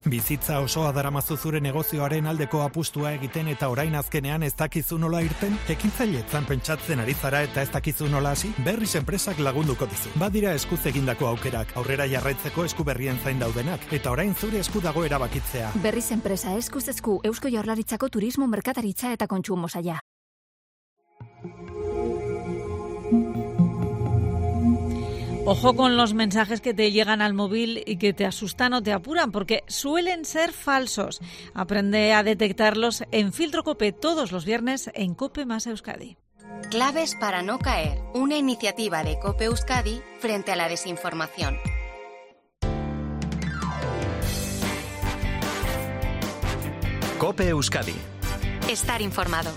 Bizitza osoa daramazu zure negozioaren aldeko apustua egiten eta orain azkenean ez dakizu nola irten? Ekintzailetzan pentsatzen ari zara eta ez dakizu nola hasi? Berriz enpresak lagunduko dizu. Badira eskuz egindako aukerak, aurrera jarraitzeko esku berrien zain daudenak, eta orain zure esku dago erabakitzea. Berriz enpresa eskuz esku, Eusko Jaurlaritzako turismo, merkataritza eta kontsumo saila. Ojo con los mensajes que te llegan al móvil y que te asustan o te apuran, porque suelen ser falsos. Aprende a detectarlos en Filtro COPE todos los viernes en COPE más Euskadi. Claves para no caer. Una iniciativa de COPE Euskadi frente a la desinformación. COPE Euskadi. Estar informado.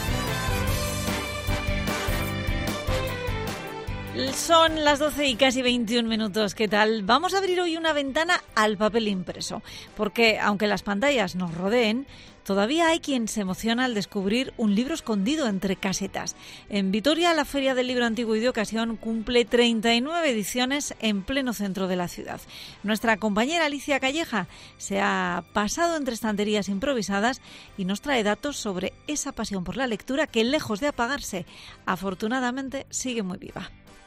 Son las 12 y casi 21 minutos. ¿Qué tal? Vamos a abrir hoy una ventana al papel impreso, porque aunque las pantallas nos rodeen, todavía hay quien se emociona al descubrir un libro escondido entre casetas. En Vitoria, la Feria del Libro Antiguo y de Ocasión cumple 39 ediciones en pleno centro de la ciudad. Nuestra compañera Alicia Calleja se ha pasado entre estanterías improvisadas y nos trae datos sobre esa pasión por la lectura que, lejos de apagarse, afortunadamente sigue muy viva.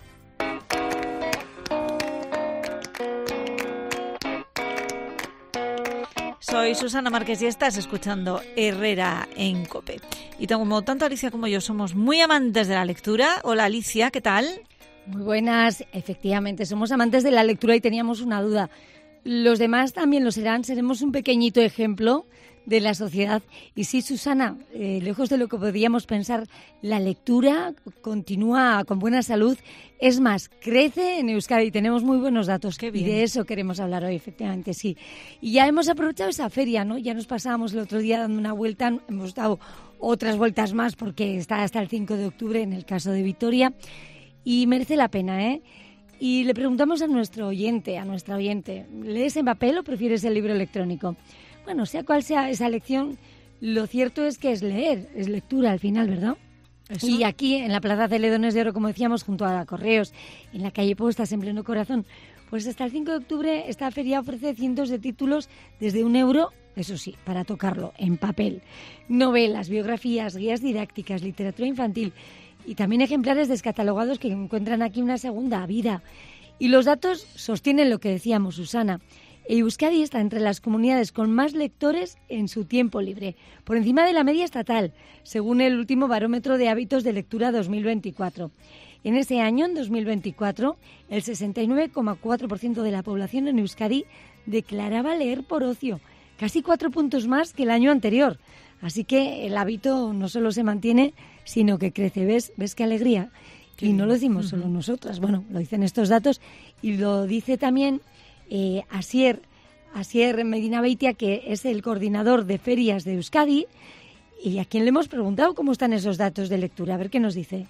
Soy Susana Márquez y estás escuchando Herrera en COPE. Y como tanto Alicia como yo somos muy amantes de la lectura. Hola Alicia, ¿qué tal? Muy buenas, efectivamente, somos amantes de la lectura y teníamos una duda. Los demás también lo serán, seremos un pequeñito ejemplo de la sociedad. Y sí, Susana, lejos de lo que podíamos pensar, la lectura continúa con buena salud. Es más, crece en Euskadi. Tenemos muy buenos datos. Qué bien. Y de eso queremos hablar hoy, efectivamente, sí. Y ya hemos aprovechado esa feria, ¿no? Ya nos pasábamos el otro día dando una vuelta, hemos dado otras vueltas más porque está hasta el 5 de octubre en el caso de Vitoria. Y merece la pena, ¿eh? Y le preguntamos a nuestra oyente, ¿lees en papel o prefieres el libro electrónico? Bueno, sea cual sea esa elección, lo cierto es que es leer, es lectura al final, ¿verdad? ¿Eso? Y aquí, en la Plaza Celedones de Oro, como decíamos, junto a Correos, en la calle Postas, en pleno corazón, pues hasta el 5 de octubre esta feria ofrece cientos de títulos desde €1, eso sí, para tocarlo, en papel. Novelas, biografías, guías didácticas, literatura infantil y también ejemplares descatalogados que encuentran aquí una segunda vida. Y los datos sostienen lo que decíamos, Susana. Euskadi está entre las comunidades con más lectores en su tiempo libre, por encima de la media estatal, según el último barómetro de hábitos de lectura 2024. En ese año, en 2024, el 69,4% de la población en Euskadi declaraba leer por ocio, casi 4 puntos más que el año anterior. Así que el hábito no solo se mantiene, sino que crece. ¿Ves qué alegría? Y no lo decimos solo nosotras, bueno, lo dicen estos datos y lo dice también Asier Medina Beitia, que es el coordinador de ferias de Euskadi, y a quien le hemos preguntado cómo están esos datos de lectura. A ver qué nos dice.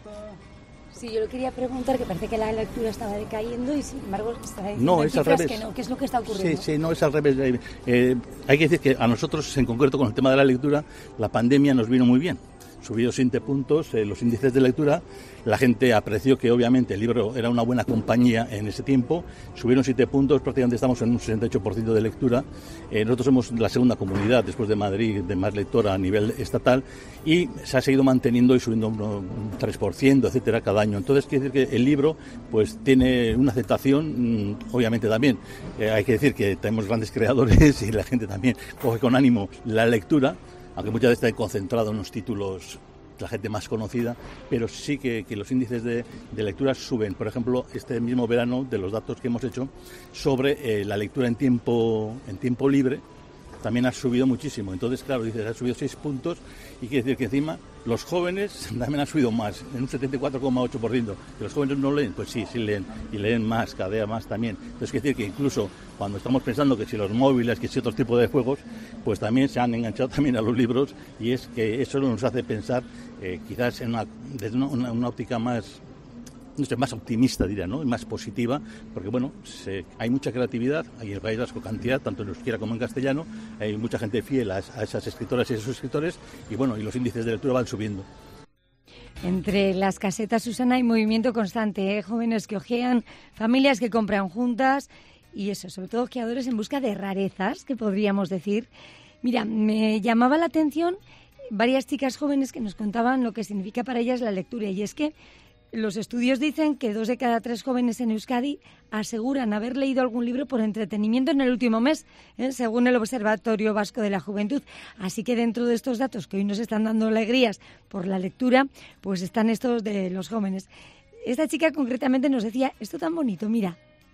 Sí, yo le quería preguntar, que parece que la lectura estaba decayendo y sin embargo está diciendo es al revés. Que no. ¿Qué es lo que está ocurriendo? Sí, no, es al revés. Hay que decir que a nosotros, en concreto con el tema de la lectura, la pandemia nos vino muy bien. Subidos 7 puntos los índices de lectura, la gente apreció que obviamente el libro era una buena compañía en ese tiempo, subieron 7 puntos, prácticamente estamos en un 68% de lectura. Nosotros somos la segunda comunidad después de Madrid de más lectora a nivel estatal y se ha seguido manteniendo y subiendo un 3%, etcétera, cada año. Entonces quiere decir que el libro pues tiene una aceptación, obviamente también hay que decir que tenemos grandes creadores y la gente también coge con ánimo la lectura, aunque muchas veces está concentrado en los títulos, la gente más conocida, pero sí que los índices de lectura suben. Por ejemplo, este mismo verano, de los datos que hemos hecho sobre la lectura en tiempo libre, también ha subido muchísimo. Entonces, claro, dices, ha subido 6 puntos y quiere decir que encima los jóvenes también han subido más, en un 74,8%. Que los jóvenes no leen, pues sí leen, y leen más, cada día más también. Entonces, quiere decir que incluso cuando estamos pensando que si los móviles, que si otro tipo de juegos, pues también se han enganchado también a los libros, y es que eso nos hace pensar quizás desde una óptica más, no sé, más optimista, diría, ¿no? Y más positiva, porque bueno, hay mucha creatividad, hay en el País Vasco cantidad, tanto en euskera como en castellano, hay mucha gente fiel a esas escritoras y a esos escritores, y bueno, y los índices de lectura van subiendo. Entre las casetas, Susana, hay movimiento constante, jóvenes que hojean, familias que compran juntas y eso, sobre todo ojeadores en busca de rarezas, que podríamos decir. Mira, me llamaba la atención varias chicas jóvenes que nos contaban lo que significa para ellas la lectura, y es que los estudios dicen que 2 de cada 3 jóvenes en Euskadi aseguran haber leído algún libro por entretenimiento en el último mes, según el Observatorio Vasco de la Juventud. Así que dentro de estos datos que hoy nos están dando alegrías por la lectura, pues están estos de los jóvenes. Esta chica concretamente nos decía esto tan bonito, mira.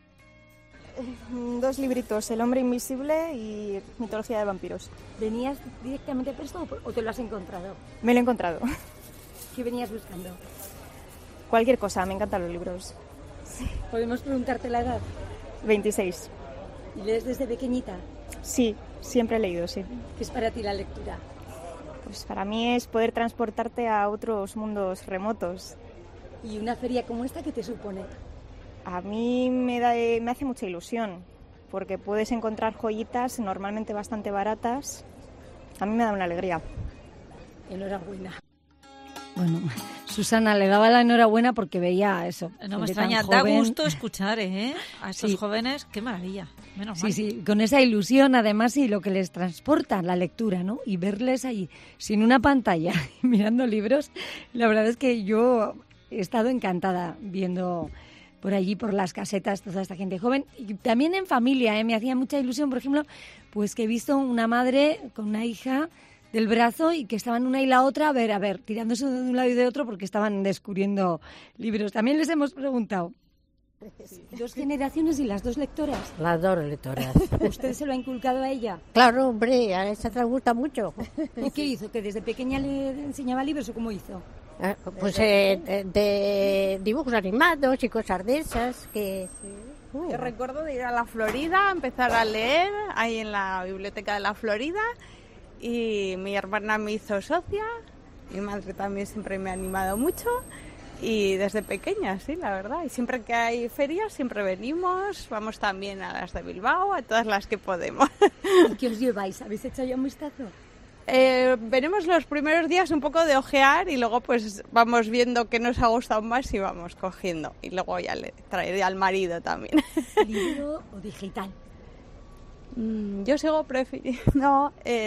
2 libritos, El hombre invisible y Mitología de vampiros. ¿Venías directamente presto o te lo has encontrado? Me lo he encontrado. ¿Qué venías buscando? Cualquier cosa, me encantan los libros. Sí. ¿Podemos preguntarte la edad? 26. ¿Y lees desde pequeñita? Sí, siempre he leído, sí. ¿Qué es para ti la lectura? Pues para mí es poder transportarte a otros mundos remotos. ¿Y una feria como esta qué te supone? A mí me hace mucha ilusión, porque puedes encontrar joyitas normalmente bastante baratas. A mí me da una alegría. Enhorabuena. Bueno, Susana le daba la enhorabuena porque veía eso. No me extraña, da gusto escuchar a estos jóvenes, qué maravilla, menos mal. Sí, con esa ilusión además y lo que les transporta la lectura, ¿no? Y verles ahí sin una pantalla mirando libros, la verdad es que yo he estado encantada viendo por allí, por las casetas, toda esta gente joven. Y también en familia, me hacía mucha ilusión, por ejemplo, pues que he visto una madre con una hija del brazo y que estaban una y la otra, a ver, tirándose de un lado y de otro porque estaban descubriendo libros. También les hemos preguntado. 2 generaciones y las 2 lectoras. Las 2 lectoras. ¿Usted se lo ha inculcado a ella? Claro, hombre, a esa te gusta mucho. ¿Y qué hizo? ¿Que desde pequeña le enseñaba libros o cómo hizo? Pues de dibujos animados y cosas de esas que... Yo recuerdo de ir a la Florida, empezar a leer ahí en la biblioteca de la Florida, y mi hermana me hizo socia, mi madre también siempre me ha animado mucho, y desde pequeña, sí, la verdad. Y siempre que hay ferias, siempre venimos, vamos también a las de Bilbao, a todas las que podemos. ¿Y qué os lleváis? ¿Habéis hecho ya un vistazo? Venimos los primeros días un poco de ojear y luego pues vamos viendo qué nos ha gustado más y vamos cogiendo. Y luego ya le traeré al marido también. ¿Libro o digital? Yo sigo prefiriendo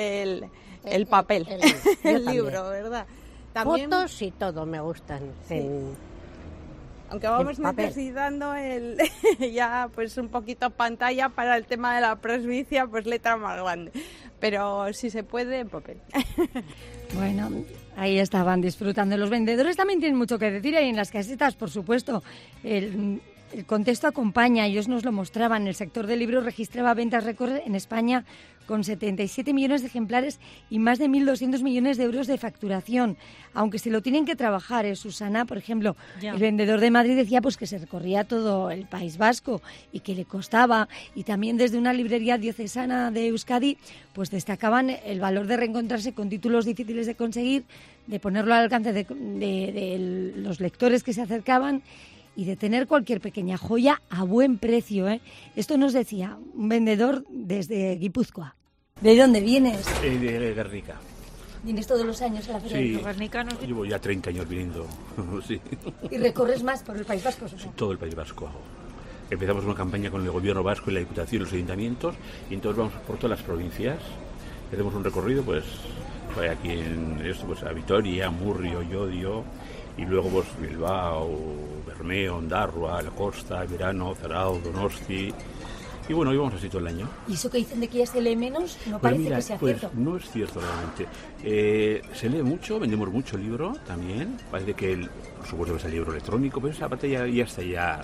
el papel, el libro, ¿verdad? También, fotos y todo me gustan. Sí. Aunque vamos necesitando ya pues un poquito pantalla para el tema de la presbicia, pues letra más grande. Pero si se puede, en papel. Bueno, ahí estaban disfrutando. Los vendedores también tienen mucho que decir ahí en las casetas, por supuesto. El contexto acompaña, ellos nos lo mostraban. El sector del libro registraba ventas récord en España con 77 millones de ejemplares y más de 1.200 millones de euros de facturación. Aunque se lo tienen que trabajar, Susana, por ejemplo, el vendedor de Madrid decía pues que se recorría todo el País Vasco y que le costaba. Y también desde una librería diocesana de Euskadi pues destacaban el valor de reencontrarse con títulos difíciles de conseguir, de ponerlo al alcance de los lectores que se acercaban y de tener cualquier pequeña joya a buen precio. Esto nos decía un vendedor desde Guipúzcoa. ¿De dónde vienes? De Guernica. ¿Vienes todos los años a la feria de Guernica? Llevo ya 30 años viniendo, sí. ¿Y recorres más por el País Vasco? Sí, todo el País Vasco. Empezamos una campaña con el Gobierno vasco y la Diputación y los ayuntamientos, y entonces vamos por todas las provincias. Hacemos un recorrido, pues aquí a Vitoria, Murrio, Llodio, y luego pues Bilbao, Bermeo, Ondarroa, La Costa, Verano, Zarao, Donosti. Y bueno, íbamos así todo el año. ¿Y eso que dicen de que ya se lee menos? No parece que sea cierto. No es cierto realmente. Se lee mucho, vendemos mucho libro también. Parece que, por supuesto que es el libro electrónico, pero esa parte ya está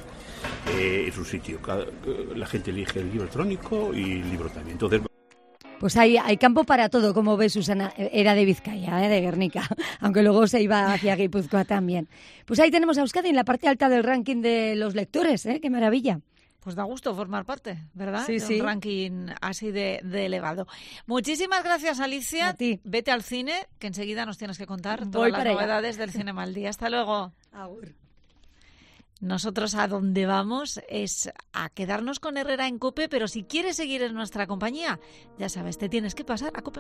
en su sitio. La gente elige el libro electrónico y el libro también. Entonces, pues hay campo para todo, como ves, Susana. Era de Vizcaya, de Guernica, aunque luego se iba hacia Guipúzcoa también. Pues ahí tenemos a Euskadi en la parte alta del ranking de los lectores, ¡qué maravilla! Pues da gusto formar parte, ¿verdad? Sí, de un ranking así de elevado. Muchísimas gracias, Alicia. A ti. Vete al cine, que enseguida nos tienes que contar todas las novedades del Cinema al Día. Hasta luego. Agur. Nosotros a donde vamos es a quedarnos con Herrera en COPE, pero si quieres seguir en nuestra compañía, ya sabes, te tienes que pasar a COPE+.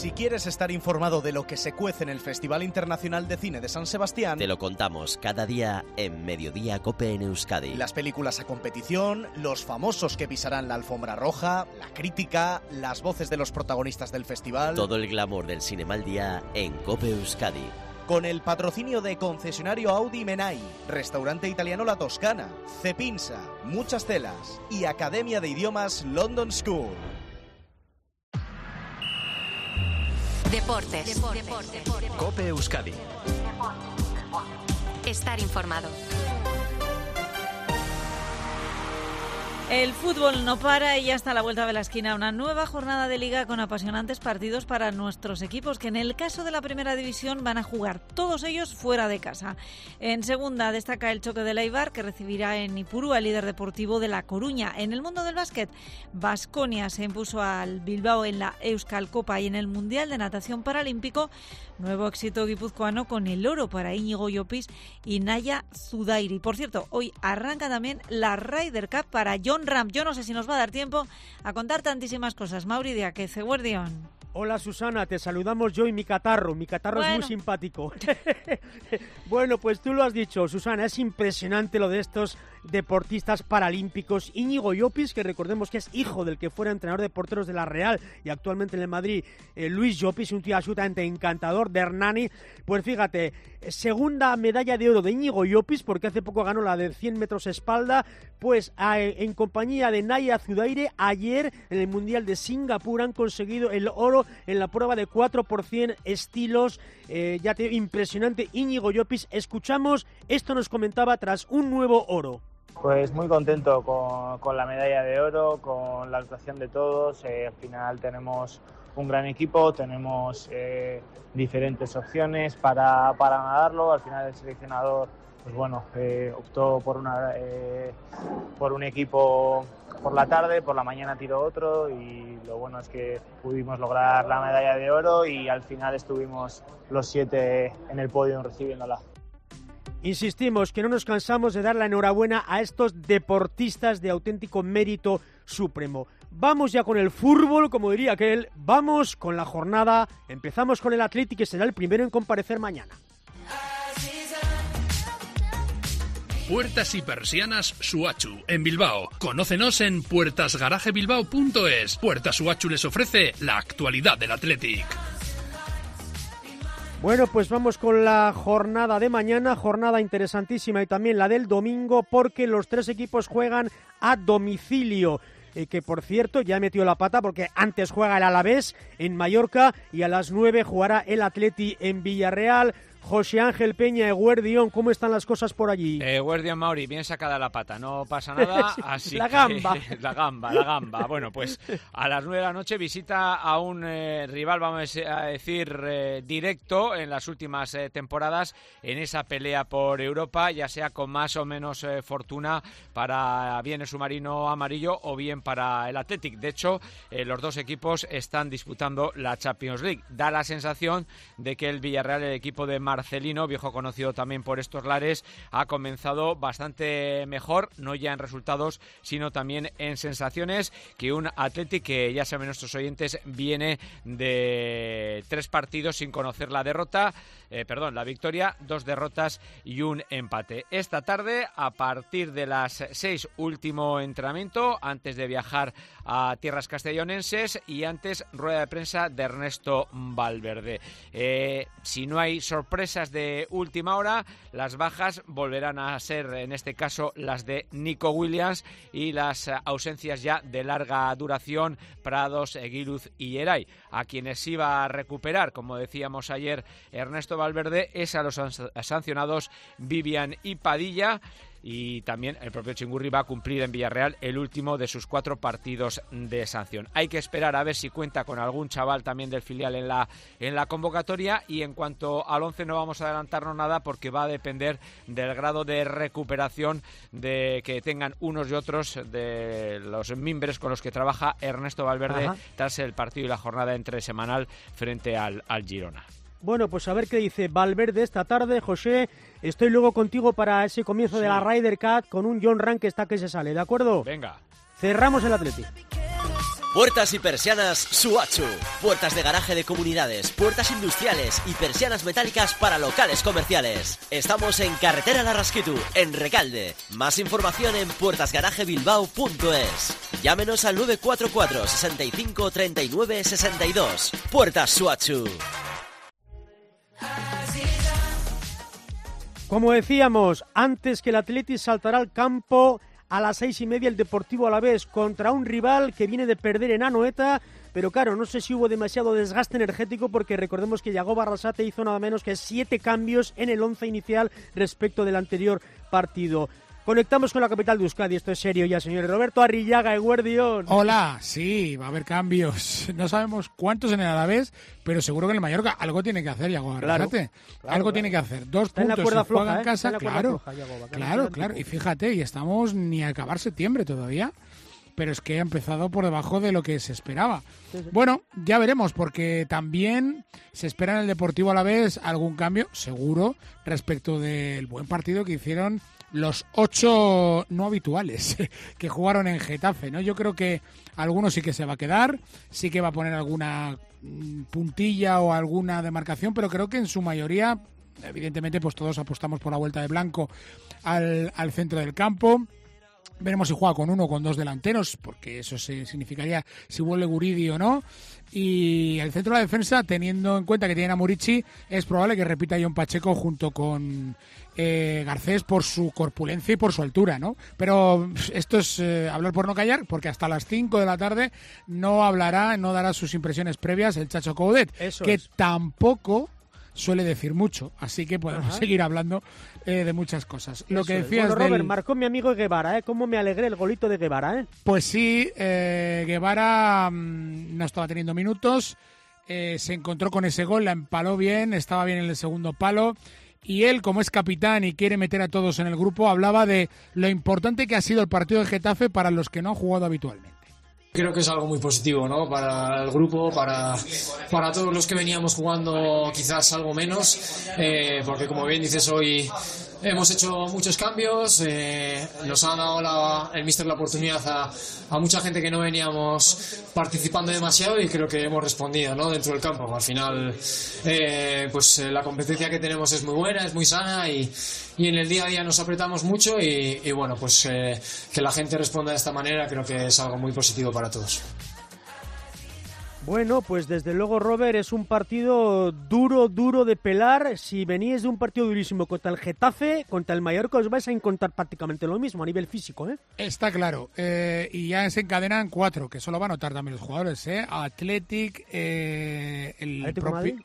Si quieres estar informado de lo que se cuece en el Festival Internacional de Cine de San Sebastián, te lo contamos cada día en Mediodía Cope en Euskadi. Las películas a competición, los famosos que pisarán la alfombra roja, la crítica, las voces de los protagonistas del festival. Todo el glamour del cine al día en Cope Euskadi. Con el patrocinio de concesionario Audi Menai, restaurante italiano La Toscana, Cepinsa, Muchas Telas y Academia de Idiomas London School. Deportes. Cope Euskadi. Estar informado. El fútbol no para y ya está a la vuelta de la esquina una nueva jornada de liga con apasionantes partidos para nuestros equipos, que en el caso de la primera división van a jugar todos ellos fuera de casa. En segunda destaca el choque del Eibar, que recibirá en Ipurúa al líder deportivo de La Coruña. En el mundo del básquet, Baskonia se impuso al Bilbao en la Euskal Copa, y en el Mundial de Natación Paralímpico, nuevo éxito guipuzcoano con el oro para Íñigo Llopis y Naya Zudairi. Por cierto, hoy arranca también la Ryder Cup para Jon Rahm. Yo no sé si nos va a dar tiempo a contar tantísimas cosas. Mauri Diáquez, Eguerdión. Hola Susana, te saludamos yo y mi catarro. Mi catarro es muy simpático. Bueno, pues tú lo has dicho, Susana, es impresionante lo de estos deportistas paralímpicos. Íñigo Llopis, que recordemos que es hijo del que fuera entrenador de porteros de la Real y actualmente en el Madrid, Luis Llopis, un tío absolutamente encantador, de Hernani. Pues fíjate, segunda medalla de oro de Íñigo Llopis, porque hace poco ganó la de 100 metros espalda, pues en compañía de Naya Zudaire. Ayer en el Mundial de Singapur han conseguido el oro en la prueba de 4x100 estilos. Ya te digo, impresionante Íñigo Llopis. Escuchamos, esto nos comentaba tras un nuevo oro. Pues muy contento con la medalla de oro, con la actuación de todos. Al final tenemos un gran equipo, tenemos diferentes opciones para ganarlo. Al final el seleccionador, pues bueno, optó por un equipo por la tarde, por la mañana tiró otro, y lo bueno es que pudimos lograr la medalla de oro y al final estuvimos los 7 en el podio recibiéndola. Insistimos que no nos cansamos de dar la enhorabuena a estos deportistas de auténtico mérito supremo. Vamos ya con el fútbol, como diría aquel, vamos con la jornada. Empezamos con el Athletic, que será el primero en comparecer mañana. Puertas y persianas Suachu, en Bilbao. Conócenos en puertasgarajebilbao.es. Puertas Suachu les ofrece la actualidad del Athletic. Bueno, pues vamos con la jornada de mañana, jornada interesantísima, y también la del domingo, porque los tres equipos juegan a domicilio. Que por cierto ya he metido la pata porque antes juega el Alavés en Mallorca y a las 9 jugará el Atleti en Villarreal. José Ángel Peña, Eguerdión, ¿cómo están las cosas por allí? Eguerdión, Mauri, bien sacada la pata, no pasa nada, así la gamba. La gamba. Bueno, pues a las 9 de la noche visita a un rival, vamos a decir, directo en las últimas temporadas en esa pelea por Europa, ya sea con más o menos fortuna para bien el submarino amarillo o bien para el Athletic. De hecho, los dos equipos están disputando la Champions League. Da la sensación de que el Villarreal, el equipo de Marcelino, viejo conocido también por estos lares, ha comenzado bastante mejor, no ya en resultados, sino también en sensaciones, que un Athletic que, ya saben nuestros oyentes, viene de 3 partidos sin conocer la victoria, 2 derrotas y un empate. Esta tarde, a partir de las 6, último entrenamiento, antes de viajar a tierras castellonenses, y antes rueda de prensa de Ernesto Valverde. Si no hay sorpresas de última hora, las bajas volverán a ser, en este caso, las de Nico Williams, y las ausencias ya de larga duración, Prados, Eguiluz y Geray. A quienes iba a recuperar, como decíamos ayer Ernesto Valverde, es a los sancionados Vivian y Padilla. Y también el propio Chingurri va a cumplir en Villarreal el último de sus 4 partidos de sanción. Hay que esperar a ver si cuenta con algún chaval también del filial en la convocatoria, y en cuanto al 11 no vamos a adelantarnos nada porque va a depender del grado de recuperación de que tengan unos y otros de los miembros con los que trabaja Ernesto Valverde tras el partido y la jornada entresemanal frente al Girona. Bueno, pues a ver qué dice Valverde esta tarde. José, estoy luego contigo para ese comienzo de la Ryder Cup con un Jon Rahm que está que se sale, ¿de acuerdo? Venga. Cerramos el Atlético. Puertas y persianas Suachu. Puertas de garaje de comunidades, puertas industriales y persianas metálicas para locales comerciales. Estamos en Carretera Larrasquitu, en Recalde. Más información en puertasgarajebilbao.es. Llámenos al 944 65 39 62. Puertas Suachu. Como decíamos, antes que el Athletic saltará al campo a las 6:30 el Deportivo Alavés contra un rival que viene de perder en Anoeta, pero claro, no sé si hubo demasiado desgaste energético porque recordemos que Yagoba Arrasate hizo nada menos que 7 cambios en el 11 inicial respecto del anterior partido. Conectamos con la capital de Euskadi, esto es serio ya, señores. Roberto Arrillaga, Eguerdión. Hola, sí, va a haber cambios. No sabemos cuántos en el Alavés, pero seguro que en el Mallorca algo tiene que hacer Yagoba Arrasate. Algo tiene que hacer. 2 puntos si juega en casa, claro. Y fíjate, y estamos ni a acabar septiembre todavía, pero es que ha empezado por debajo de lo que se esperaba. Sí. Bueno, ya veremos, porque también se espera en el Deportivo Alavés algún cambio, seguro, respecto del buen partido que hicieron los 8 no habituales que jugaron en Getafe, ¿no? Yo creo que algunos sí que se va a quedar, sí que va a poner alguna puntilla o alguna demarcación, pero creo que en su mayoría, evidentemente, pues todos apostamos por la vuelta de Blanco al centro del campo. Veremos si juega con 1 o con 2 delanteros, porque eso significaría si vuelve Guridi o no. Y el centro de la defensa, teniendo en cuenta que tienen a Murici, es probable que repita John Pacheco junto con Garcés por su corpulencia y por su altura, ¿no? Pero esto es hablar por no callar, porque hasta las 5 de la tarde no dará sus impresiones previas el Chacho Coudet, tampoco suele decir mucho, así que podemos seguir hablando de muchas cosas. Lo que decías Robert, marcó mi amigo Guevara, ¿Cómo me alegré el golito de Guevara, Pues sí, Guevara no estaba teniendo minutos, se encontró con ese gol, la empaló bien, estaba bien en el segundo palo, y él, como es capitán y quiere meter a todos en el grupo, hablaba de lo importante que ha sido el partido de Getafe para los que no han jugado habitualmente. Creo que es algo muy positivo, ¿no? Para el grupo, para todos los que veníamos jugando quizás algo menos, porque como bien dices, hoy hemos hecho muchos cambios, nos ha dado el míster la oportunidad a mucha gente que no veníamos participando demasiado y creo que hemos respondido, ¿no? Dentro del campo. Al final, la competencia que tenemos es muy buena, es muy sana y en el día a día nos apretamos mucho y bueno, pues que la gente responda de esta manera creo que es algo muy positivo para todos. Bueno, pues desde luego, Robert, es un partido duro de pelar. Si venís de un partido durísimo contra el Getafe, contra el Mallorca, os vais a encontrar prácticamente lo mismo a nivel físico, Está claro. Y ya se encadenan 4, que eso lo van a notar también los jugadores, Athletic, el ¿Atlético Madrid?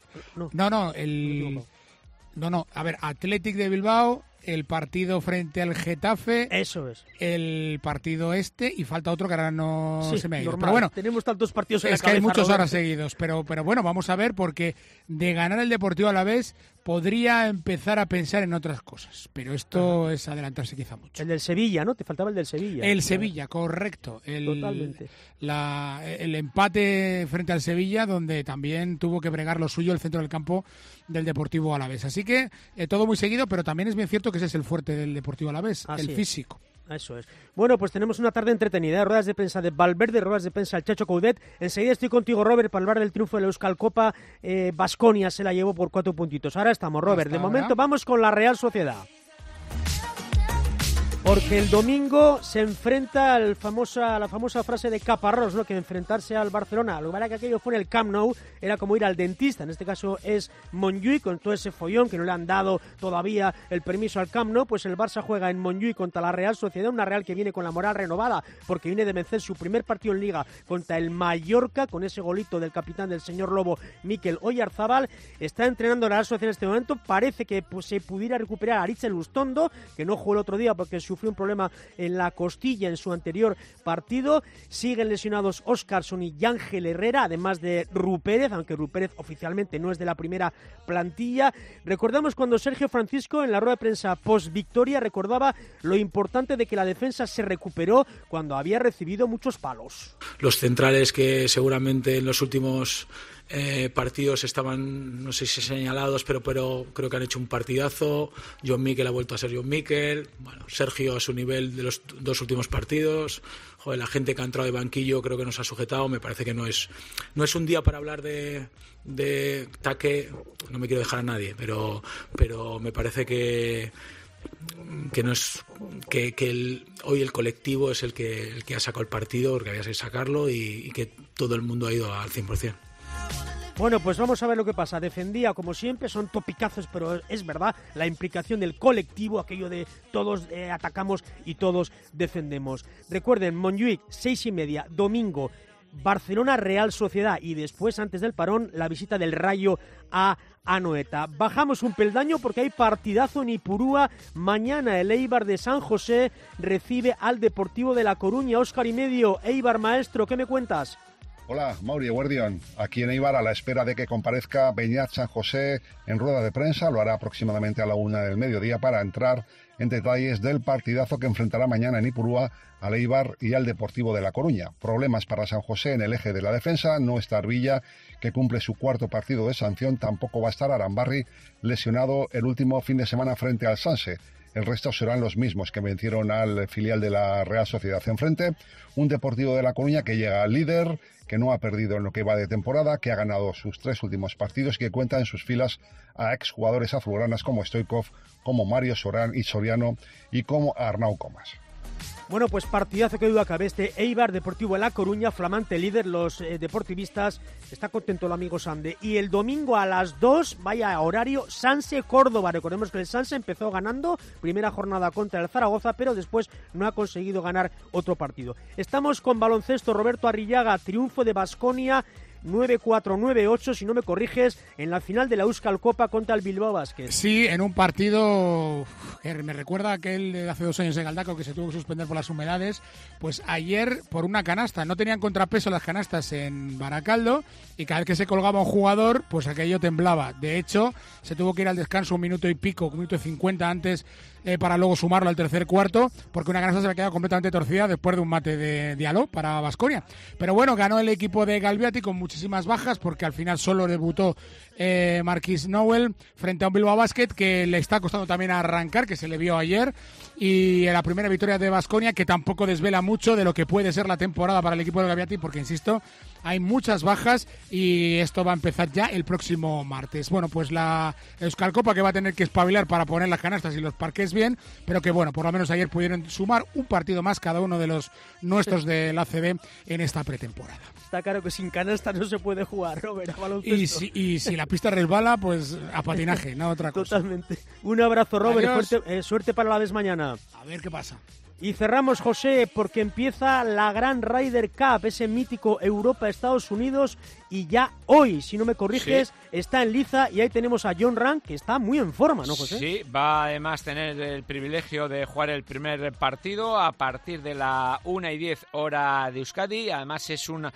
No, a ver, Athletic de Bilbao, el partido frente al Getafe, eso es, el partido y falta otro que ahora no se me ha ido. Normal. Pero bueno, tenemos tantos partidos en es la que cabeza, hay muchos Robert. ahora seguidos, pero bueno, vamos a ver, porque de ganar el Deportivo Alavés podría empezar a pensar en otras cosas, pero esto es adelantarse quizá mucho. El del Sevilla, ¿no? Te faltaba el del Sevilla. El Sevilla, correcto. Totalmente. El empate frente al Sevilla, donde también tuvo que bregar lo suyo el centro del campo del Deportivo Alavés. Así que todo muy seguido, pero también es bien cierto que ese es el fuerte del Deportivo Alavés, el físico. Eso es. Bueno, pues tenemos una tarde entretenida, ruedas de prensa de Valverde, ruedas de prensa del Chacho Coudet. Enseguida estoy contigo, Robert, para hablar del triunfo de la Euskal Copa. Baskonia se la llevó por 4 puntitos. Ahora estamos, Robert. De momento vamos con la Real Sociedad. Porque el domingo se enfrenta a la famosa frase de Caparrós, ¿no? Que enfrentarse al Barcelona, lo que pasa que aquello fue en el Camp Nou, era como ir al dentista, en este caso es Montjuïc, con todo ese follón que no le han dado todavía el permiso al Camp Nou, pues el Barça juega en Montjuïc contra la Real Sociedad, una Real que viene con la moral renovada, porque viene de vencer su primer partido en Liga contra el Mallorca, con ese golito del capitán del señor Lobo, Mikel Oyarzábal. Está entrenando la Real Sociedad en este momento, parece que se pudiera recuperar a Aritz Lustondo, que no jugó el otro día porque sufrió un problema en la costilla en su anterior partido. Siguen lesionados Óscarson y Ángel Herrera, además de Rupérez, aunque Rupérez oficialmente no es de la primera plantilla. Recordamos cuando Sergio Francisco en la rueda de prensa post-victoria recordaba lo importante de que la defensa se recuperó cuando había recibido muchos palos. Los centrales que seguramente en los últimos partidos estaban, no sé si señalados, pero creo que han hecho un partidazo. John Mikel ha vuelto a ser John Mikel. Bueno, Sergio a su nivel de los 2 últimos partidos. Joder, la gente que ha entrado de banquillo creo que nos ha sujetado. Me parece que no es un día para hablar de Take. No me quiero dejar a nadie, pero me parece que no es que hoy el colectivo es el que ha sacado el partido, porque había que sacarlo, y que todo el mundo ha ido al 100%. Bueno, pues vamos a ver lo que pasa. Defendía, como siempre, son topicazos, pero es verdad, la implicación del colectivo, aquello de todos atacamos y todos defendemos. Recuerden, Montjuïc, 6:30, domingo, Barcelona Real Sociedad, y después, antes del parón, la visita del Rayo a Anoeta. Bajamos un peldaño porque hay partidazo en Ipurúa. Mañana el Eibar de San José recibe al Deportivo de La Coruña. Óscar y medio, Eibar maestro, ¿qué me cuentas? Hola, Mauri Guardián. Aquí en Eibar, a la espera de que comparezca Beñat San José en rueda de prensa, lo hará aproximadamente a la 1 del mediodía para entrar en detalles del partidazo que enfrentará mañana en Ipurúa al Eibar y al Deportivo de La Coruña. Problemas para San José en el eje de la defensa, no está Arvilla, que cumple su 4º partido de sanción, tampoco va a estar Arambarri, lesionado el último fin de semana frente al Sanse. El resto serán los mismos que vencieron al filial de la Real Sociedad enfrente. Un Deportivo de La Coruña que llega al líder, que no ha perdido en lo que va de temporada, que ha ganado sus 3 últimos partidos y que cuenta en sus filas a exjugadores azulgranas como Stoichkov, como Mario Soriano y como Arnau Comas. Bueno, pues partidazo que duda cabe este Eibar Deportivo de La Coruña, flamante líder, los deportivistas, está contento el amigo Sande. Y el domingo a las 2, vaya horario, Sanse Córdoba. Recordemos que el Sanse empezó ganando primera jornada contra el Zaragoza, pero después no ha conseguido ganar otro partido. Estamos con baloncesto, Roberto Arrillaga, triunfo de Baskonia, 9-4-9-8, si no me corriges, en la final de la Euskal Copa contra el Bilbao Basket. Sí, en un partido que me recuerda a aquel de hace 2 años de Galdaco, que se tuvo que suspender por las humedades. Pues ayer, por una canasta, no tenían contrapeso las canastas en Baracaldo, y cada vez que se colgaba un jugador, pues aquello temblaba. De hecho, se tuvo que ir al descanso 1 minuto y pico, 1 minuto y 50 antes, para luego sumarlo al tercer cuarto, porque una canasta se había quedado completamente torcida después de un mate de Diallo para Baskonia. Pero bueno, ganó el equipo de Galbiati con muchísimas bajas, porque al final solo debutó Marquis Nowell frente a un Bilbao Basket que le está costando también arrancar, que se le vio ayer, y la primera victoria de Baskonia, que tampoco desvela mucho de lo que puede ser la temporada para el equipo de Galbiati, porque insisto, hay muchas bajas y esto va a empezar ya el próximo martes. Bueno, pues la Euskal Copa, que va a tener que espabilar para poner las canastas y los parques bien, pero que bueno, por lo menos ayer pudieron sumar un partido más cada uno de los nuestros del ACB en esta pretemporada. Está claro que sin canasta no se puede jugar, Robert, a baloncesto. Y si la pista resbala, pues a patinaje, no otra cosa. Totalmente. Un abrazo, Robert, suerte para la vez mañana. A ver qué pasa. Y cerramos, José, porque empieza la Gran Ryder Cup, ese mítico Europa-Estados Unidos, y ya hoy, si no me corriges, sí, está en liza, y ahí tenemos a Jon Rahm, que está muy en forma, ¿no, José? Sí, va además a tener el privilegio de jugar el primer partido a partir de la 1:10 hora de Euskadi. Además es un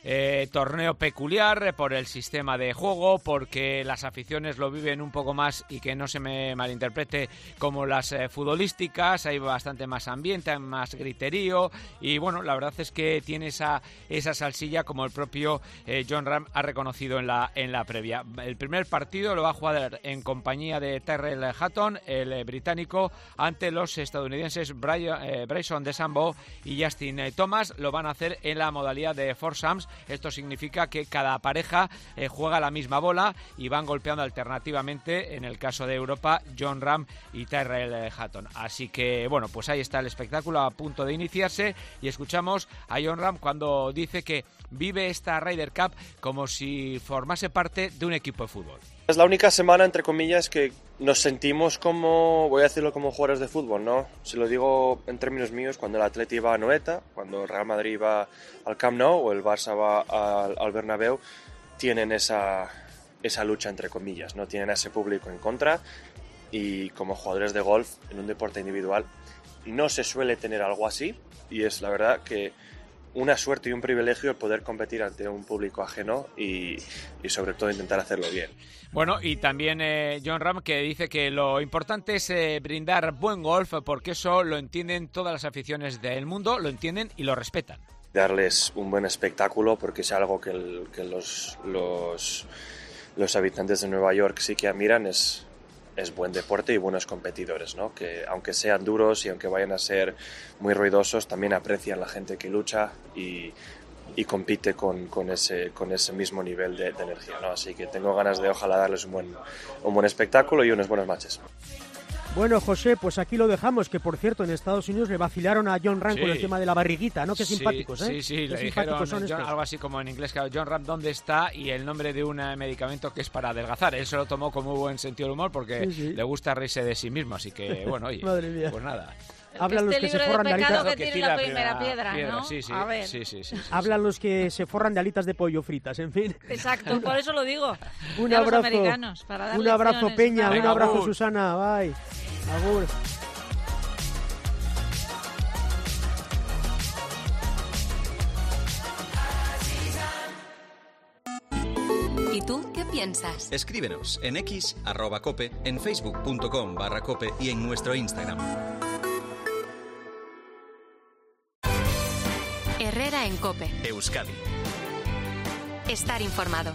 torneo peculiar por el sistema de juego, porque las aficiones lo viven un poco más, y que no se me malinterprete, como las futbolísticas. Hay bastante más ambiente, hay más griterío, y bueno, la verdad es que tiene esa salsilla, como el propio Jon Rahm ha reconocido en la previa. El primer partido lo va a jugar en compañía de Tyrrell Hatton, el británico, ante los estadounidenses Bryson DeChambeau y Justin Thomas. Lo van a hacer en la modalidad de foursomes. Esto significa que cada pareja juega la misma bola y van golpeando alternativamente, en el caso de Europa, Jon Rahm y Tyrrell Hatton. Así que, bueno, pues ahí está el espectáculo a punto de iniciarse, y escuchamos a Jon Rahm cuando dice que vive esta Ryder Cup como si formase parte de un equipo de fútbol. Es la única semana, entre comillas, que nos sentimos como, voy a decirlo, como jugadores de fútbol, ¿no? Si lo digo en términos míos, cuando el Atleti va a Anoeta, cuando el Real Madrid va al Camp Nou o el Barça va al Bernabéu, tienen esa lucha, entre comillas, ¿no? Tienen a ese público en contra, y como jugadores de golf, en un deporte individual, no se suele tener algo así, y es la verdad que una suerte y un privilegio el poder competir ante un público ajeno y sobre todo intentar hacerlo bien. Bueno, y también Jon Rahm, que dice que lo importante es brindar buen golf, porque eso lo entienden todas las aficiones del mundo, lo entienden y lo respetan. darles un buen espectáculo, porque es algo que los habitantes de Nueva York sí que admiran, es buen deporte y buenos competidores, ¿no? Que aunque sean duros y aunque vayan a ser muy ruidosos, también aprecian la gente que lucha y compite con ese mismo nivel de energía, ¿no? Así que tengo ganas de ojalá darles un buen espectáculo y unos buenos matches. Bueno, José, pues aquí lo dejamos, que por cierto en Estados Unidos le vacilaron a John Ram con el tema de la barriguita, ¿no? Qué simpáticos, ¿eh? Sí, le dijeron algo así como en inglés, John Ram, ¿dónde está? Y el nombre de un medicamento que es para adelgazar. Él se lo tomó con muy buen sentido del humor porque le gusta reírse de sí mismo, así que, bueno, oye, madre mía. Pues nada. Hablan los que se forran de alitas. Que tire la primera piedra, ¿no? Sí. Hablan los que se forran de alitas de pollo fritas, en fin. Exacto, por eso lo digo. Un abrazo, los americanos, para un abrazo Peña, un abrazo Susana, bye. Agur. ¿Y tú qué piensas? Escríbenos en X, @cope, en facebook.com/cope y en nuestro Instagram. Herrera en COPE. Euskadi. Estar informado.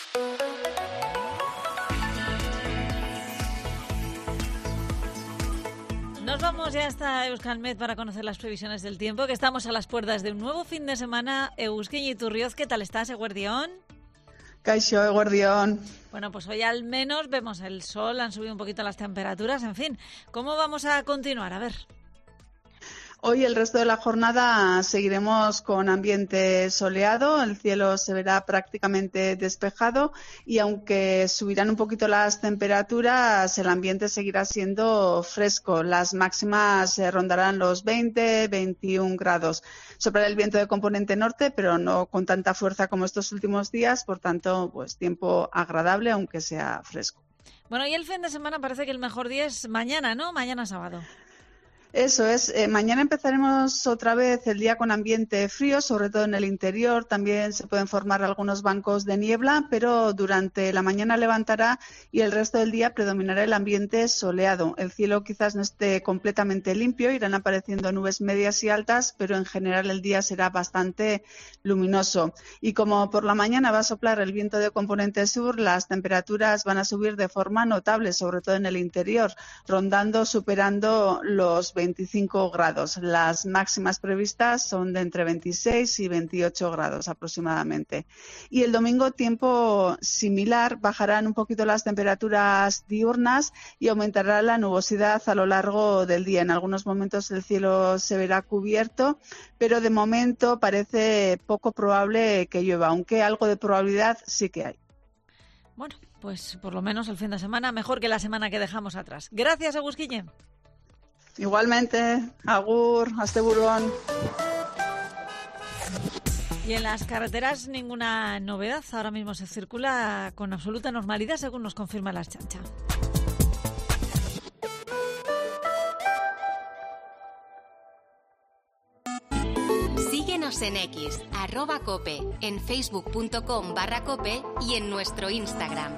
Nos vamos ya hasta Euskalmet para conocer las previsiones del tiempo, que estamos a las puertas de un nuevo fin de semana. Euskin Iturrioz, ¿qué tal estás, Eguerdión? Kaixo, Eguerdión. Bueno, pues hoy al menos vemos el sol, han subido un poquito las temperaturas, en fin. ¿Cómo vamos a continuar? A ver. Hoy el resto de la jornada seguiremos con ambiente soleado, el cielo se verá prácticamente despejado y aunque subirán un poquito las temperaturas, el ambiente seguirá siendo fresco. Las máximas rondarán los 20-21 grados. Soplará el viento de componente norte, pero no con tanta fuerza como estos últimos días, por tanto, pues tiempo agradable aunque sea fresco. Bueno, y el fin de semana parece que el mejor día es mañana, ¿no? Mañana sábado. Eso es. Mañana empezaremos otra vez el día con ambiente frío, sobre todo en el interior. También se pueden formar algunos bancos de niebla, pero durante la mañana levantará y el resto del día predominará el ambiente soleado. El cielo quizás no esté completamente limpio, irán apareciendo nubes medias y altas, pero en general el día será bastante luminoso. Y como por la mañana va a soplar el viento de componente sur, las temperaturas van a subir de forma notable, sobre todo en el interior, superando los 25 grados. Las máximas previstas son de entre 26 y 28 grados aproximadamente. Y el domingo tiempo similar, bajarán un poquito las temperaturas diurnas y aumentará la nubosidad a lo largo del día. En algunos momentos el cielo se verá cubierto, pero de momento parece poco probable que llueva, aunque algo de probabilidad sí que hay. Bueno, pues por lo menos el fin de semana mejor que la semana que dejamos atrás. Gracias, Agusquiñe. Igualmente, agur, asteburuan. Y en las carreteras ninguna novedad. Ahora mismo se circula con absoluta normalidad, según nos confirma la Chancha. Síguenos en X, @cope, en facebook.com/cope y en nuestro Instagram.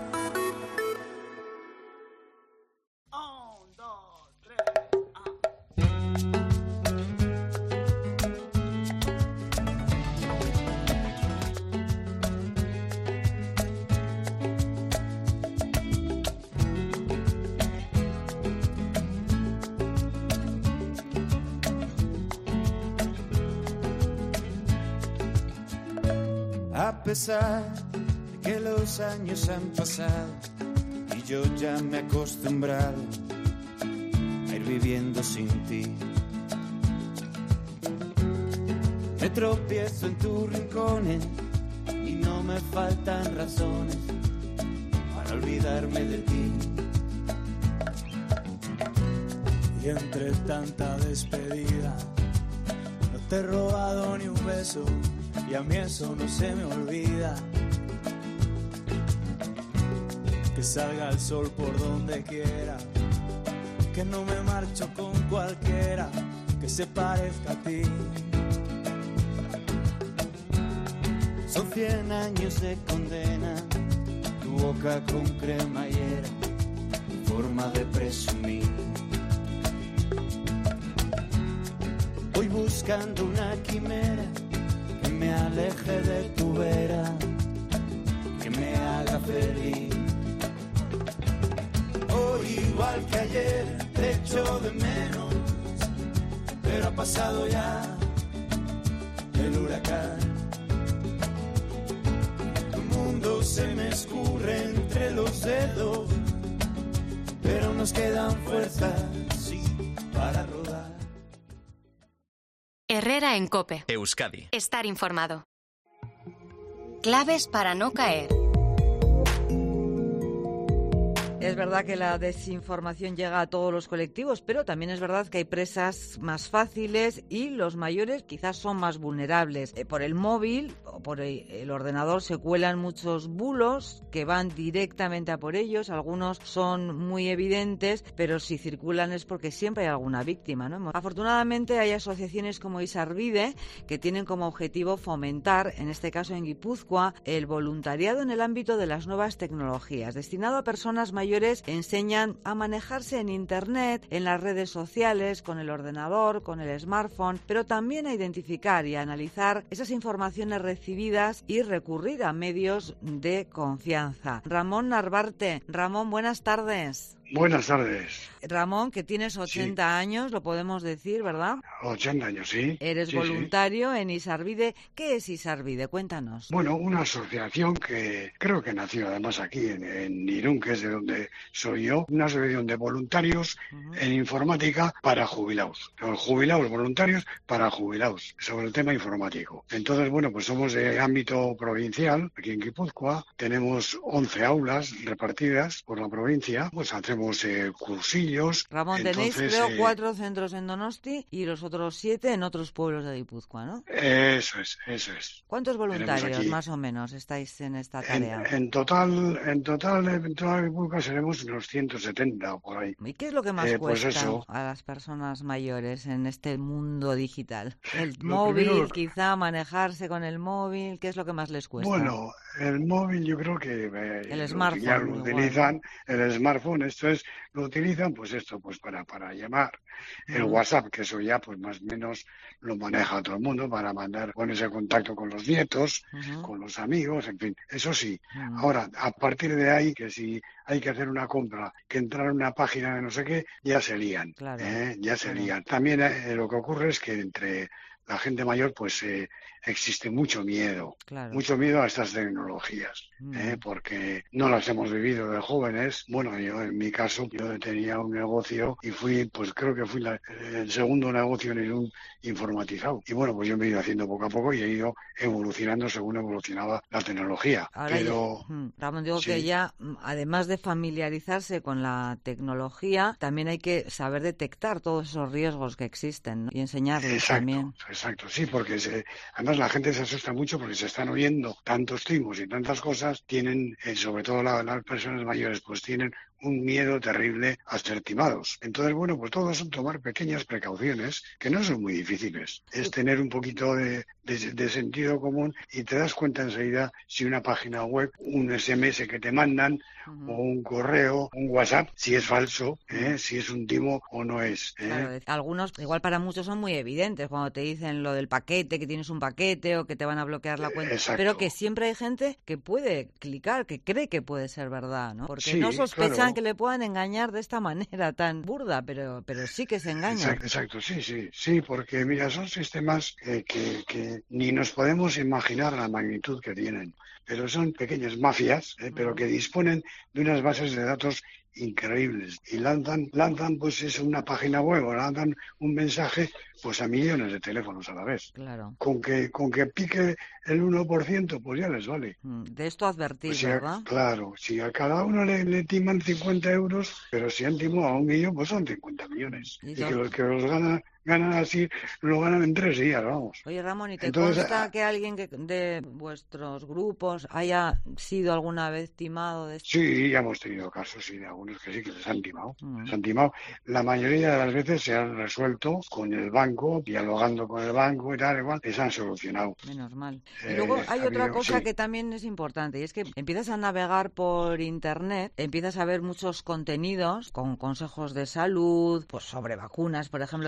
A pesar de que los años han pasado y yo ya me he acostumbrado a ir viviendo sin ti. Me tropiezo en tus rincones y no me faltan razones para olvidarme de ti. Y entre tanta despedida no te he robado ni un beso. Y a mí eso no se me olvida. Que salga el sol por donde quiera, que no me marcho con cualquiera que se parezca a ti. Son 100 años de condena, tu boca con cremallera, forma de presumir. Voy buscando una quimera me aleje de tu vera, que me haga feliz. Hoy igual que ayer te echo de menos, pero ha pasado ya el huracán. El mundo se me escurre entre los dedos, pero nos quedan fuerzas, sí, para rodar. Herrera en COPE. Euskadi. Estar informado. Claves para no caer. Es verdad que la desinformación llega a todos los colectivos, pero también es verdad que hay presas más fáciles y los mayores quizás son más vulnerables. Por el móvil o por el ordenador se cuelan muchos bulos que van directamente a por ellos. Algunos son muy evidentes, pero si circulan es porque siempre hay alguna víctima, ¿no? Afortunadamente hay asociaciones como Isarbide que tienen como objetivo fomentar, en este caso en Guipúzcoa, el voluntariado en el ámbito de las nuevas tecnologías, destinado a personas mayores. Enseñan a manejarse en Internet, en las redes sociales, con el ordenador, con el smartphone, pero también a identificar y a analizar esas informaciones recibidas y recurrir a medios de confianza. Ramón Narvarte. Ramón, buenas tardes. Buenas tardes. Ramón, que tienes 80 años, lo podemos decir, ¿verdad? 80 años, sí. Eres voluntario en Isarbide. ¿Qué es Isarbide? Cuéntanos. Bueno, una asociación que creo que nació además aquí en Irún, que es de donde soy yo. Una asociación de voluntarios en informática para jubilados. Los jubilados voluntarios para jubilados, sobre el tema informático. Entonces, bueno, pues somos de ámbito provincial, aquí en Guipúzcoa. Tenemos 11 aulas repartidas por la provincia. Pues hacemos cursillos. Ramón, tenéis creo 4 centros en Donosti y los otros 7 en otros pueblos de Guipúzcoa, ¿no? Eso es. ¿Cuántos voluntarios más o menos estáis en esta tarea? En toda Guipúzcoa seremos unos 170 o por ahí. ¿Y qué es lo que más cuesta a las personas mayores en este mundo digital? El móvil, quizá manejarse con el móvil, ¿qué es lo que más les cuesta? Bueno, el móvil yo creo que el smartphone, ya lo utilizan, el smartphone, lo utilizan pues para llamar. El WhatsApp, que eso ya pues más o menos lo maneja todo el mundo para ponerse en contacto con los nietos, con los amigos, en fin, eso sí. Ahora, a partir de ahí, que si hay que hacer una compra, que entrar a una página de no sé qué, ya se lían. Claro, ya se lían. También lo que ocurre es que entre la gente mayor pues existe mucho miedo a estas tecnologías, porque no las hemos vivido de jóvenes. Bueno, yo en mi caso, yo tenía un negocio y creo que fui el segundo negocio en Irún informatizado. Y bueno, pues yo me he ido haciendo poco a poco y he ido evolucionando según evolucionaba la tecnología. Ahora Ramón, digo que ya, además de familiarizarse con la tecnología, también hay que saber detectar todos esos riesgos que existen, ¿no? Y enseñarles también. Exacto, sí, porque además la gente se asusta mucho porque se están oyendo tantos timos y tantas cosas, tienen, sobre todo las personas mayores, pues tienen un miedo terrible a ser timados. Entonces, bueno, pues todo son tomar pequeñas precauciones que no son muy difíciles. Es tener un poquito de sentido común y te das cuenta enseguida si una página web, un SMS que te mandan o un correo, un WhatsApp, si es falso, si es un timo o no es. Claro, algunos, igual para muchos son muy evidentes cuando te dicen lo del paquete, que tienes un paquete o que te van a bloquear la cuenta. Exacto. Pero que siempre hay gente que puede clicar, que cree que puede ser verdad, ¿no? Porque no sospechan que le puedan engañar de esta manera tan burda, pero sí que se engañan. Exacto, sí, porque mira, son sistemas que ni nos podemos imaginar la magnitud que tienen, pero son pequeñas mafias, pero que disponen de unas bases de datos increíbles y lanzan pues es una página web o lanzan un mensaje pues a millones de teléfonos a la vez. Claro. Con que pique el 1%, pues ya les vale. De esto advertir, pues ¿verdad? Claro, si a cada uno le timan 50 euros, pero si han timado a 1 millón, pues son 50 millones. Y que los que los ganan así, lo ganan en 3 días, vamos. Oye, Ramón, ¿y te consta que alguien de vuestros grupos haya sido alguna vez timado de esto? Sí, ya hemos tenido casos, sí, de algunos que sí que les han timado. Se han timado. La mayoría de las veces se han resuelto con el banco, dialogando con el banco y tal, igual, les han solucionado. Menos mal. Y luego hay otra cosa que también es importante, y es que empiezas a navegar por Internet, empiezas a ver muchos contenidos con consejos de salud, pues sobre vacunas, por ejemplo, que vimos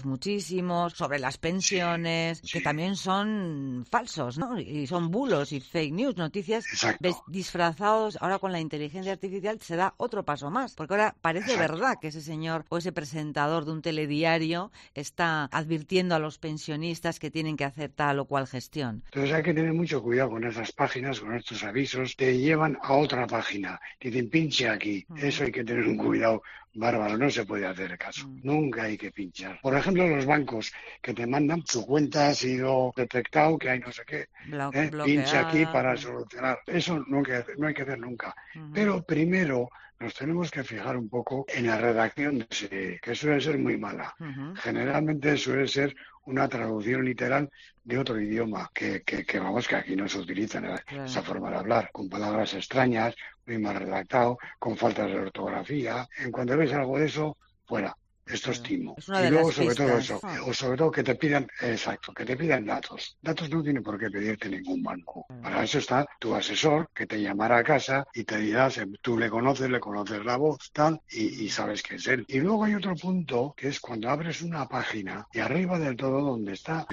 mitos muchísimos sobre las pensiones, que también son falsos, ¿no? Y son bulos y fake news, noticias disfrazados. Ahora con la inteligencia artificial se da otro paso más, porque ahora parece verdad que ese señor o ese presentador de un telediario está advirtiendo a los pensionistas que tienen que hacer tal o cual gestión. Entonces hay que tener mucho cuidado con esas páginas, con estos avisos. Te llevan a otra página, dicen pinche aquí. Eso hay que tener un cuidado bárbaro, no se puede hacer caso. Nunca hay que pinchar. Por ejemplo, los bancos que te mandan, su cuenta ha sido detectado, que hay no sé qué. Pincha aquí para solucionar. Eso no hay que hacer nunca. Pero primero nos tenemos que fijar un poco en la redacción de ese, que suele ser muy mala. Generalmente suele ser una traducción literal de otro idioma, que vamos, que aquí no se utiliza esa forma de hablar, con palabras extrañas, muy mal redactado, con faltas de ortografía. En cuanto ves algo de eso, fuera. Esto es timo. Y luego, sobre todo eso, o sobre todo que te pidan, que te pidan datos. Datos no tiene por qué pedirte ningún banco. Para eso está tu asesor, que te llamará a casa y te dirá, tú le conoces la voz, tal, y sabes que es él. Y luego hay otro punto, que es cuando abres una página, y arriba del todo donde está,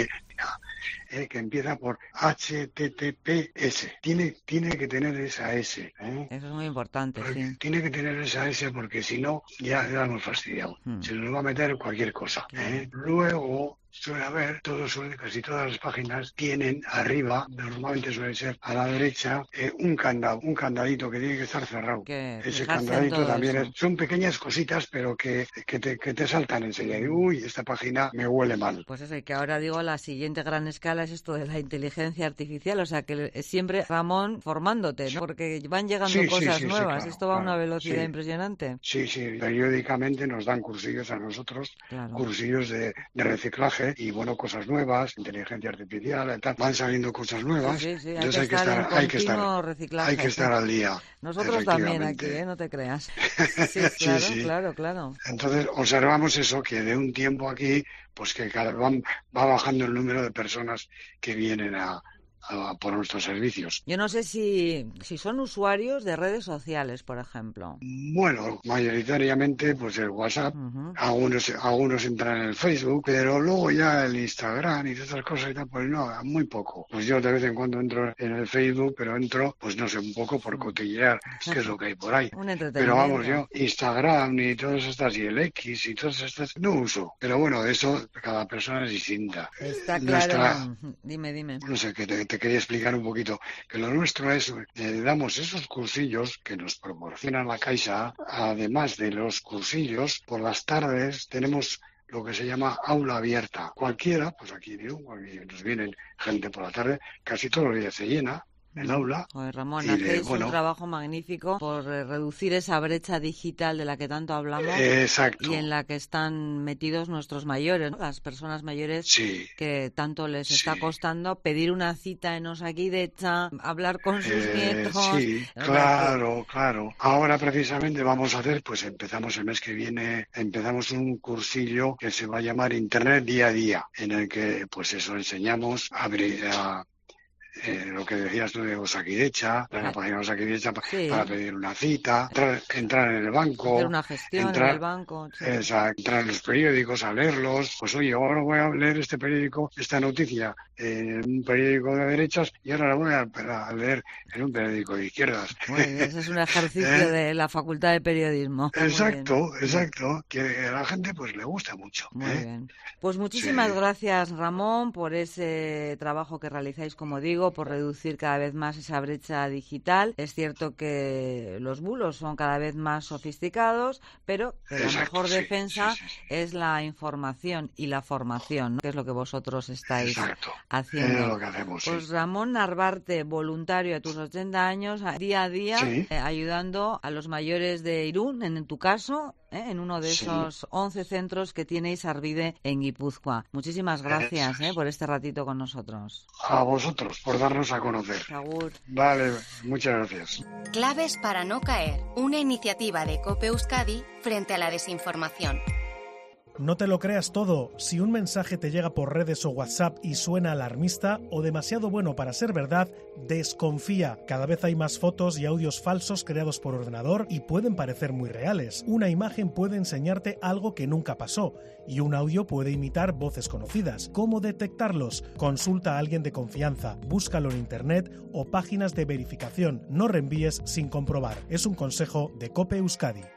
que empieza por HTTPS. Tiene que tener esa S. Eso es muy importante, sí. Tiene que tener esa S porque si no, ya hemos fastidiado. Se nos va a meter cualquier cosa. Luego suele haber, casi todas las páginas tienen arriba, normalmente suele ser a la derecha, un candadito que tiene que estar cerrado. Ese candadito también son pequeñas cositas, pero que te saltan enseguida. Y, uy, esta página me huele mal. Pues eso, y que ahora digo, la siguiente gran escala es esto de la inteligencia artificial, o sea que siempre, Ramón, formándote, ¿no? Porque van llegando cosas nuevas, claro, esto va a una velocidad impresionante. Sí, periódicamente nos dan cursillos a nosotros, cursillos de reciclaje, y bueno, cosas nuevas, inteligencia artificial, tal. Van saliendo cosas nuevas. Entonces hay que estar al día. Nosotros también aquí, no te creas. Claro. Entonces observamos eso, que de un tiempo aquí, pues que va bajando el número de personas que vienen por nuestros servicios. Yo no sé si son usuarios de redes sociales, por ejemplo. Bueno, mayoritariamente pues el WhatsApp, algunos entran en el Facebook, pero luego ya el Instagram y esas cosas y tal, pues no, muy poco. Pues yo de vez en cuando entro en el Facebook, pero entro, pues no sé, un poco por cotillear qué es lo que hay por ahí. Pero vamos, yo Instagram y todas estas, y el X y todas estas, no uso. Pero bueno, eso, cada persona es distinta. Está claro. Dime. No sé, que te quería explicar un poquito, que lo nuestro es, damos esos cursillos que nos proporciona la Caixa, además de los cursillos, por las tardes tenemos lo que se llama aula abierta. Cualquiera, pues aquí en Irún, nos vienen gente por la tarde, casi todos los días se llena el aula. Joder, Ramón, hacéis un trabajo magnífico por reducir esa brecha digital de la que tanto hablamos. Exacto. Y en la que están metidos nuestros mayores, ¿no? Las personas mayores que tanto les está costando pedir una cita en Osakidecha, hablar con sus nietos. Sí, claro. Ahora precisamente vamos a hacer, pues empezamos el mes que viene, empezamos un cursillo que se va a llamar Internet Día a Día, en el que pues eso enseñamos a lo que decías tú de Osakidecha, la página de Osakidecha para pedir una cita, entrar en el banco, hacer una gestión en el banco, entrar en los periódicos, a leerlos. Pues oye, ahora voy a leer este periódico, esta noticia en un periódico de derechas y ahora la voy a leer en un periódico de izquierdas. Bueno, ese es un ejercicio de la Facultad de Periodismo. Exacto, que a la gente pues le gusta mucho. Muy bien. Pues muchísimas gracias, Ramón, por ese trabajo que realizáis, como digo, por reducir cada vez más esa brecha digital. Es cierto que los bulos son cada vez más sofisticados, pero la mejor defensa es la información y la formación, ¿no? Que es lo que vosotros estáis haciendo. Es lo que hacemos, pues Ramón Narvarte, voluntario a tus 80 años, día a día, ayudando a los mayores de Irún, en tu caso, en uno de esos 11 centros que tiene Arvide en Guipúzcoa. Muchísimas gracias por este ratito con nosotros. A vosotros, por darnos a conocer. Agur. Vale, muchas gracias. Claves para no caer. Una iniciativa de COPE Euskadi frente a la desinformación. No te lo creas todo. Si un mensaje te llega por redes o WhatsApp y suena alarmista o demasiado bueno para ser verdad, desconfía. Cada vez hay más fotos y audios falsos creados por ordenador y pueden parecer muy reales. Una imagen puede enseñarte algo que nunca pasó y un audio puede imitar voces conocidas. ¿Cómo detectarlos? Consulta a alguien de confianza, búscalo en internet o páginas de verificación. No reenvíes sin comprobar. Es un consejo de COPE Euskadi.